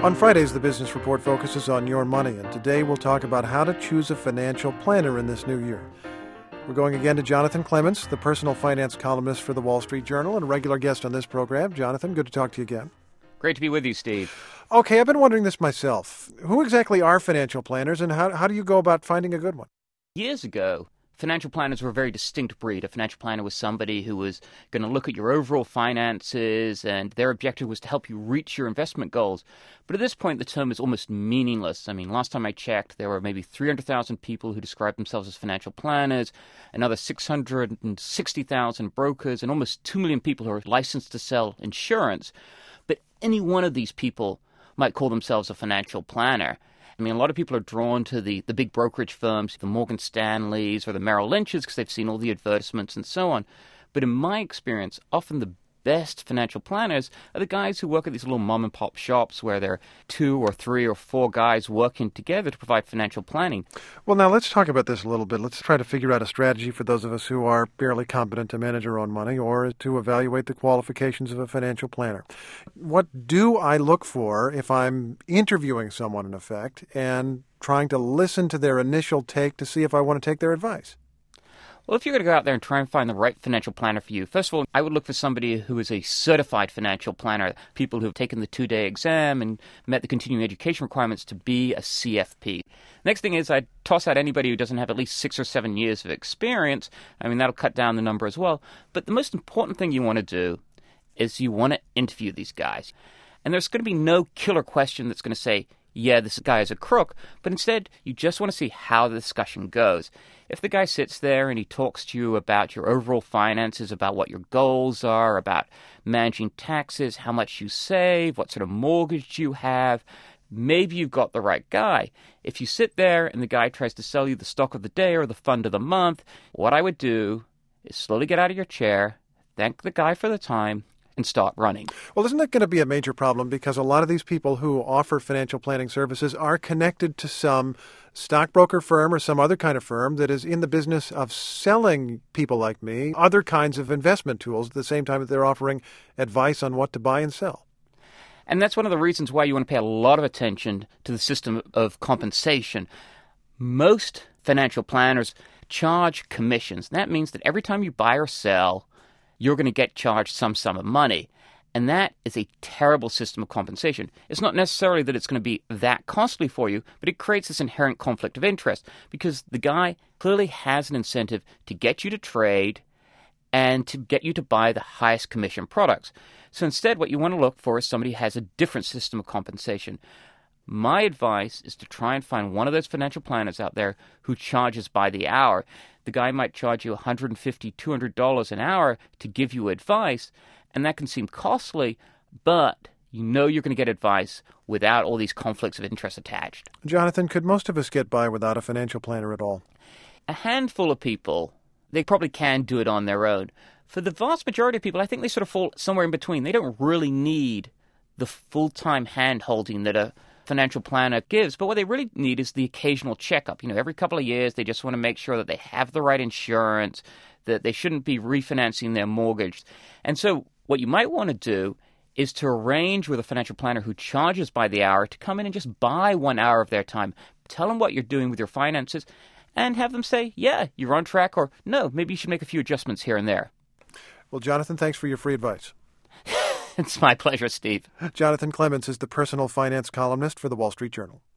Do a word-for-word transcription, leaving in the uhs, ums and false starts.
On Fridays, the Business Report focuses on your money, and today we'll talk about how to choose a financial planner in this new year. We're going again to Jonathan Clements, the personal finance columnist for the Wall Street Journal and a regular guest on this program. Jonathan, good to talk to you again. Great to be with you, Steve. Okay, I've been wondering this myself. Who exactly are financial planners, and how, how do you go about finding a good one? Years ago, financial planners were a very distinct breed. A financial planner was somebody who was going to look at your overall finances, and their objective was to help you reach your investment goals. But at this point, the term is almost meaningless. I mean, last time I checked, there were maybe three hundred thousand people who described themselves as financial planners, another six hundred sixty thousand brokers, and almost two million people who are licensed to sell insurance. But any one of these people might call themselves a financial planner. I mean, a lot of people are drawn to the, the big brokerage firms, the Morgan Stanleys or the Merrill Lynches, because they've seen all the advertisements and so on. But in my experience, often the best financial planners are the guys who work at these little mom-and-pop shops where there are two or three or four guys working together to provide financial planning. Well, now let's talk about this a little bit. Let's try to figure out a strategy for those of us who are barely competent to manage our own money or to evaluate the qualifications of a financial planner. What do I look for if I'm interviewing someone, in effect, and trying to listen to their initial take to see if I want to take their advice? Well, if you're going to go out there and try and find the right financial planner for you, first of all, I would look for somebody who is a certified financial planner, people who have taken the two-day exam and met the continuing education requirements to be a C F P. Next thing is I'd toss out anybody who doesn't have at least six or seven years of experience. I mean, that'll cut down the number as well. But the most important thing you want to do is you want to interview these guys. And there's going to be no killer question that's going to say, yeah, this guy is a crook, but instead you just want to see how the discussion goes. If the guy sits there and he talks to you about your overall finances, about what your goals are, about managing taxes, how much you save, what sort of mortgage you have, maybe you've got the right guy. If you sit there and the guy tries to sell you the stock of the day or the fund of the month, what I would do is slowly get out of your chair, thank the guy for the time, and start running. Well, isn't that going to be a major problem? Because a lot of these people who offer financial planning services are connected to some stockbroker firm or some other kind of firm that is in the business of selling people like me other kinds of investment tools at the same time that they're offering advice on what to buy and sell. And that's one of the reasons why you want to pay a lot of attention to the system of compensation. Most financial planners charge commissions. That means that every time you buy or sell, you're going to get charged some sum of money. And that is a terrible system of compensation. It's not necessarily that it's going to be that costly for you, but it creates this inherent conflict of interest because the guy clearly has an incentive to get you to trade and to get you to buy the highest commission products. So instead, what you want to look for is somebody who has a different system of compensation. My advice is to try and find one of those financial planners out there who charges by the hour. The guy might charge you one hundred fifty dollars, two hundred dollars an hour to give you advice, and that can seem costly, but you know you're going to get advice without all these conflicts of interest attached. Jonathan, could most of us get by without a financial planner at all? A handful of people, they probably can do it on their own. For the vast majority of people, I think they sort of fall somewhere in between. They don't really need the full-time hand-holding that a financial planner gives, but what they really need is the occasional checkup. You know, every couple of years, they just want to make sure that they have the right insurance, that they shouldn't be refinancing their mortgage. And so what you might want to do is to arrange with a financial planner who charges by the hour to come in and just buy one hour of their time. Tell them what you're doing with your finances and have them say, yeah, you're on track, or no, maybe you should make a few adjustments here and there. Well, Jonathan, thanks for your free advice. It's my pleasure, Steve. Jonathan Clements is the personal finance columnist for the Wall Street Journal.